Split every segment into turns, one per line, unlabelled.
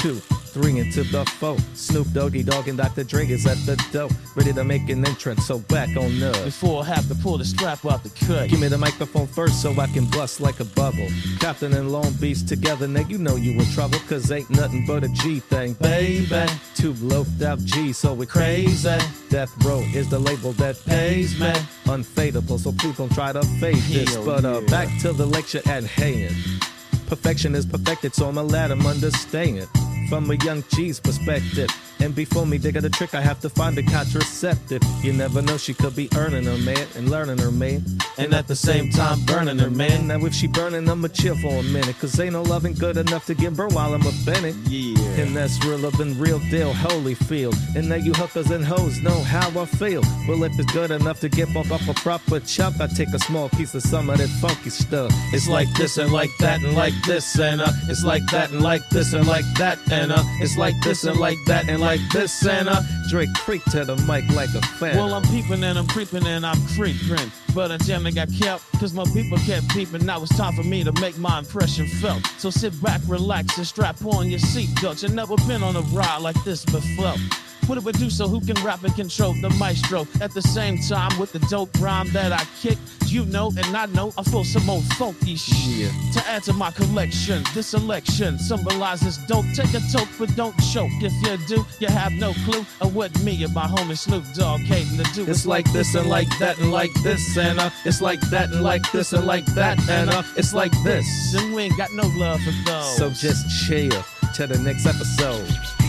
2, 3 into the 4. Snoop Doggy Dogg and Dr. Dre is at the door, ready to make an entrance, so back on up.
Before I have to pull the strap out the cut,
Give me the microphone first so I can bust like a bubble. Compton and Long Beach together, nigga, you know you in trouble, cause ain't nothing but a G thing, baby. 2 loped out G, so we crazy. Death Row is the label that pays me. Unfadable, so please don't try to fade this.
Hell
But
yeah.
back to the lecture at hand. Perfection is perfected, so I'ma let 'em understand. From a young G's perspective. And before me dig out a trick, I have to find a contraceptive. You never know, she could be earning her man and learning her man, and at the same time burning her man. Now if she burning, I'ma chill for a minute, cause ain't no loving good enough to get burned while I'm a Bennett.
yeah.
And that's real up in real deal, Holyfield. And now you hookers and hoes know how I feel. Well, if it's good enough to get bumped off a proper chump, I take a small piece of some of that funky stuff. It's like this and like that and like this and it's like that and like this and like that and it's like this and like that and like this and Drake creep to the mic like a fan.
Well, I'm peeping and I'm creeping and I'm creeping, but I damn near got kept, cause my people kept peeping. Now it's time for me to make my impression felt. So sit back, relax, and strap on your seatbelt. You never been on a ride like this before. What a producer who can rap and control the maestro at the same time with the dope rhyme that I kick. You know and I know I feel some old funky shit to add to my collection. This selection symbolizes dope. Take a toke but don't choke. If you do, you have no clue of what me and my homie Snoop Dogg came to do.
It's like this and like that and like this and it's like that and like this and like that and it's like this.
And we ain't got no love for those.
So just chill till the next episode.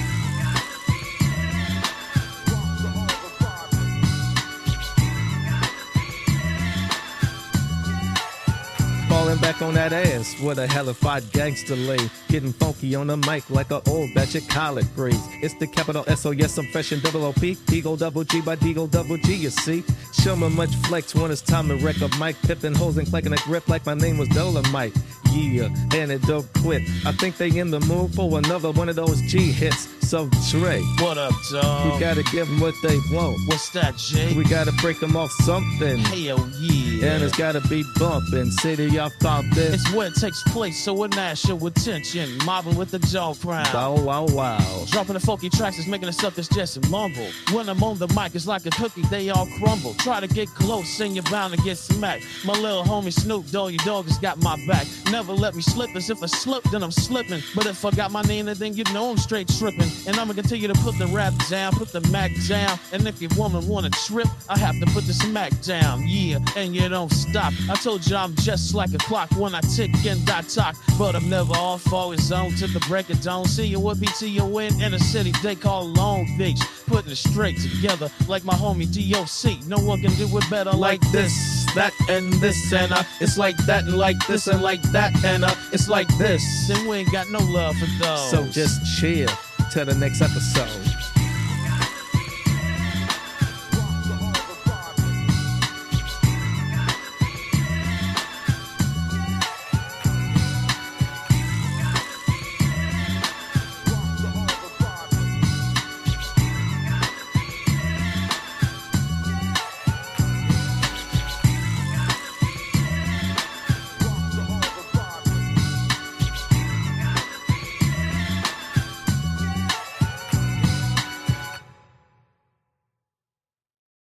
Falling back on that ass with a hellified gangster lay. Getting funky on the mic like an old batch of collard greens. It's the capital S, oh yes, I'm fresh and double OP. Deagle double G by Deagle double G, you see. Show me much flex when it's time to wreck a mic. Pippin' hoes and clanking a grip like my name was Dolomite. Yeah, and it don't quit. I think they in the mood for another one of those G hits. So Dre,
What up, dog?
we gotta give them what they want.
What's that, Jay?
We gotta break them off something.
Hell yeah.
And it's gotta be bumpin'. City of Compton.
It's where it takes place, so with national attention. Mobbing with the dog crown.
Wow, wow, wow.
Dropping the funky tracks is making us up this just a mumble. When I'm on the mic, it's like a cookie, they all crumble. Try to get close and you're bound to get smacked. My little homie Snoop Doggy Dogg has got my back. Never let me slip, as if I slip, then I'm slipping. But if I got my name, then you know I'm straight tripping. And I'ma continue to put the rap down, put the Mac down. And if your woman wanna trip, I have to put the smack down. Yeah, and you don't stop. I told you I'm just like a clock when I tick and I talk. But I'm never off, always on to the break of dawn. See you with BTON in a city they call Long Beach. Putting it straight together like my homie DOC. No one can do it better like this, that, and this, and it's like that, and like this, and like that, and it's like this. And we ain't got no love for those.
So just chill till the next episode.